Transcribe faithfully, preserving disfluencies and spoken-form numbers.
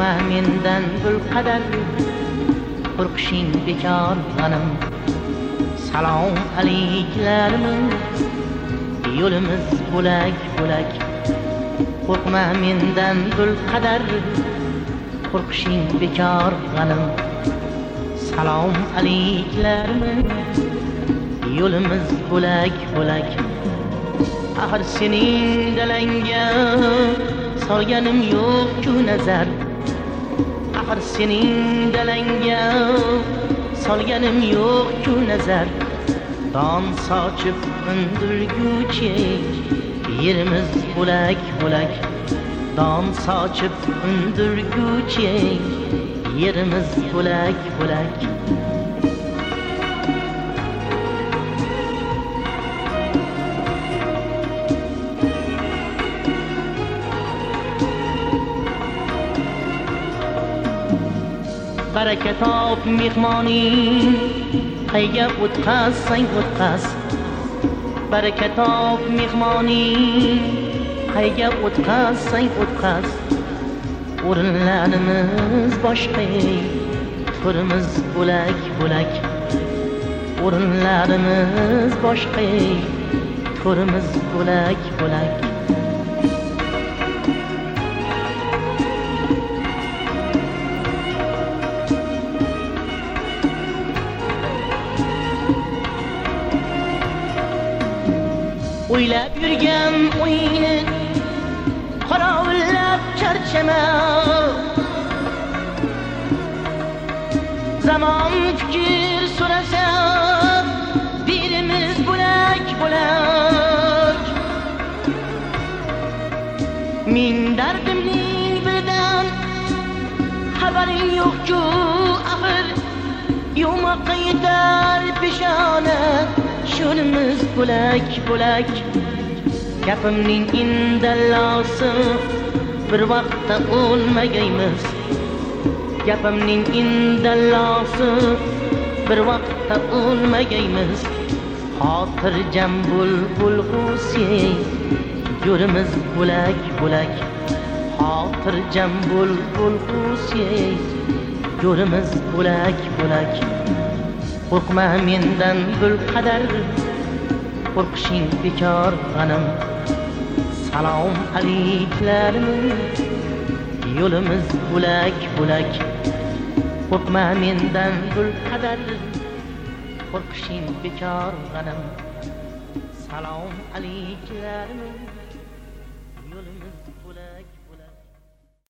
qo'rqma mendan gul qadar, qo'rqishing bekor g'anim. Salom alaylarimiz, yo'limiz bo'lak bo'lak. Qo'rqma mendan gul qadar, qo'rqishing bekor g'anim. Salom alaylarimiz, yo'limiz bo'lak bo'lak. Axir sening dalangga solganim yo'q-ku nazar. Axir sening dalangga solganim yo'q-ku nazar. Don sochib undirguchi yerimiz bo'lak bo'lak. Don sochib undirguchi yerimiz bo'lak bo'lak. Baraka top mehmoning, qayga o'tqazsang o'tqaz. Baraka top mehmoning, qayga o'tqazsang o'tqaz. O'rinlarimiz boshqa, turimiz bo'lak bo'lak. O'rinlarimiz boshqa, turimiz bo'lak bo'lak. O'ylab yurgan o'yini qorovillab charchama. Zamon fikr so'rasa birimiz bo'lak bo'lak. Ming dardimning birdan xabaring yo'q-ku axir. Yo'moqqa yetar peshona, yo'limiz bo'lak bo'lak. Gapimning indallosi, bir vaqtda o'lmagaymiz. Gapimning indallosi, bir vaqtda o'lmagaymiz. Xotirjam bulbul Husayn, yo'limiz bo'lak bo'lak. Xotirjam bulbul Husayn, yo'limiz bo'lak bo'lak. Qo'rqma mendan gul qadar, qo'rqishing bekor g'anim. Salom alaylarimiz, yo'limiz bo'lak bo'lak. Qo'rqma mendan gul qadar, qo'rqishing bekor g'anim. Salom alaylarimiz, yo'limiz bo'lak.